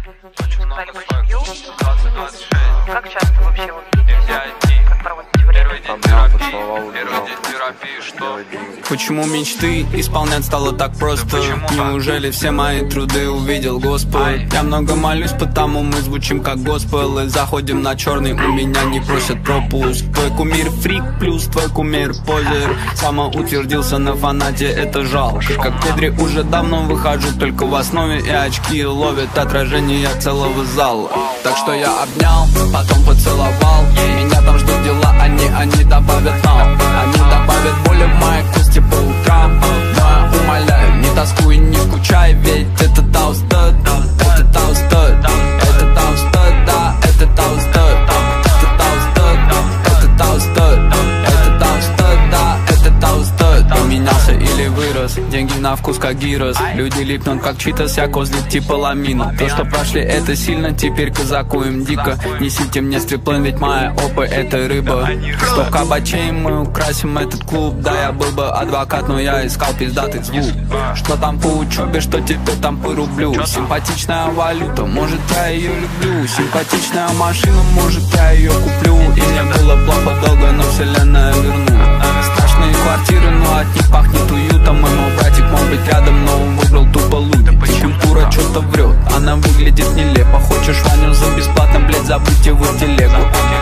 За любую семью. Как часто вообще вот видите, как проводите время? Почему мечты исполнять стало так просто? Неужели все мои труды увидел Господь? Я много молюсь, потому мы звучим как госпел. И заходим на черный, у меня не просят пропуск. Твой кумир фрик плюс твой кумир позер. Самоутвердился на фанате, это жалко. Как Педри уже давно выхожу только в основе. И очки ловят отражение целого зала. Так что я обнял, потом поцеловал. Меня там ждут дела, они добавят нам. Они добавят боли в моей кости по утрам. Но я умоляю, не тоскуй, не скучай. Ведь это таустед, это таустед, это таустед, да, это таустед, это таустед, это таустед, это таустед, да, это таустед. Поменялся или вырос, деньги на вкус как гирос. Люди липнут как читас, я козлик типа ламина. То, что прошли, это сильно, теперь казаку им дико. Несите мне стриплен, ведь моя опа это рыба. 100 кабачей, мы украсим этот клуб. Да, я был бы адвокат, но я искал пиздатый звук. Что там по учебе, что теперь там по рублю. Симпатичная валюта, может я ее люблю. Симпатичная машина, может я ее куплю. И мне было плохо долго, но вселенная вернула. Страшные квартиры, но от них пахнет уютом. И мой братик мог быть рядом, но он выбрал тупо лудить. Культура что-то врет, она выглядит нелепо. Хочешь Ваню за бесплатно, блять, забудь его в телегу.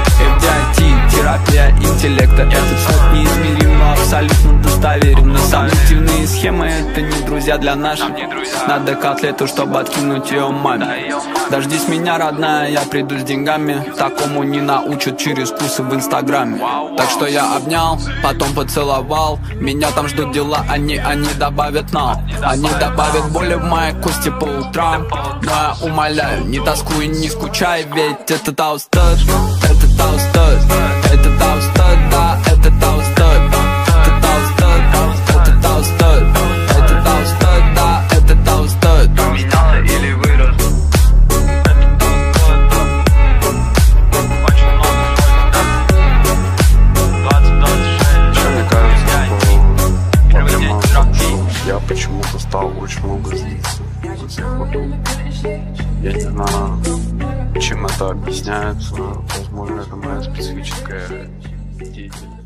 FDIT, терапия интеллекта. Этот слог неизмерим, но абсолютно достоверен. Сомнительные схемы, это не друзья для наших. Надо котлету, чтобы откинуть ее маме. Дождись меня, родная, я приду с деньгами. Такому не научат через курсы в инстаграме. Так что я обнял, потом поцеловал. Меня там ждут дела, они добавят нам. Они добавят боли в моей кости по утрам. Но я умоляю, не тоскуй, не скучай. Ведь это таустед, это таустед, это таустед, да, это таустед, это таустед, это таустед, это таустед, да, это таустед. Поменялся или вырос? Очень много Мне кажется, что я почему-то стал очень много злиться из-за всех вокруг. Я не знаю, чем это объясняется. Возможно, это моя специфическая деятельность.